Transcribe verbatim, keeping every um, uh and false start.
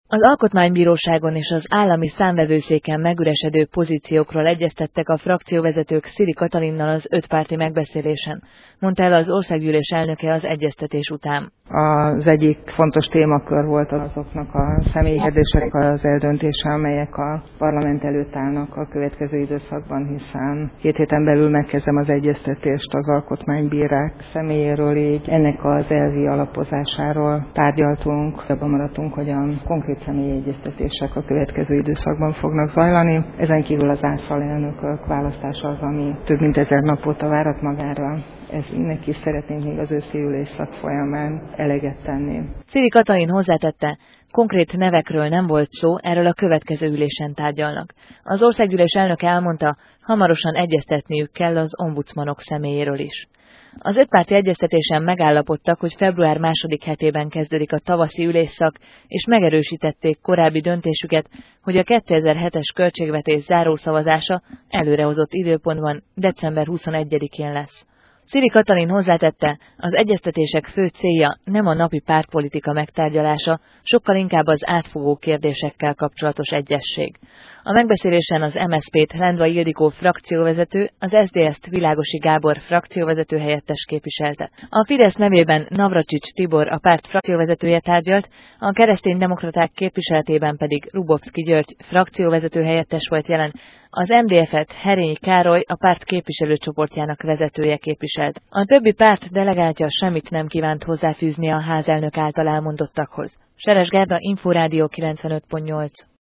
Az Alkotmánybíróságon és az Állami Számvevőszéken megüresedő pozíciókról egyeztettek a frakcióvezetők Szili Katalinnal az ötpárti megbeszélésen, mondta el az országgyűlés elnöke az egyeztetés után. Az egyik fontos témakör volt azoknak a személykérdések az eldöntése, amelyek a parlament előtt állnak a következő időszakban, hiszen két héten belül megkezdem az egyeztetést az alkotmánybírák személyéről, így ennek az elvi alapozásáról tárgyaltunk. Abban maradtunk, hogy a konkrét személyi egyeztetések a következő időszakban fognak zajlani. Ezen kívül az álszalelnökök választása az, ami több mint ezer nap óta várat magára. Ez neki szeretnénk még az őszi ülésszak folyamán eleget tenni. Szili Katalin hozzátette, konkrét nevekről nem volt szó, erről a következő ülésen tárgyalnak. Az országgyűlés elnöke elmondta, hamarosan egyeztetniük kell az ombudsmanok személyéről is. Az ötpárti egyeztetésen megállapodtak, hogy február második hetében kezdődik a tavaszi ülésszak, és megerősítették korábbi döntésüket, hogy a kétezer-hetes költségvetés zárószavazása előrehozott időpontban december huszonegyedikén lesz. Szili Katalin hozzátette, az egyeztetések fő célja nem a napi pártpolitika megtárgyalása, sokkal inkább az átfogó kérdésekkel kapcsolatos egyesség. A megbeszélésen az em es zé pét Lendvai Ildikó frakcióvezető, az es zé dé es-t Világosi Gábor frakcióvezető helyettes képviselte. A Fidesz nevében Navracsics Tibor a párt frakcióvezetője tárgyalt, a kereszténydemokraták képviseletében pedig Rubovszki György frakcióvezető helyettes volt jelen, az em dé ef-et Herényi Károly a párt képviselőcsoportjának vezetője képviselt. A többi párt delegáltja semmit nem kívánt hozzáfűzni a házelnök által elmondottakhoz. Seres Gerda, Inforádió kilencvenöt pont nyolc.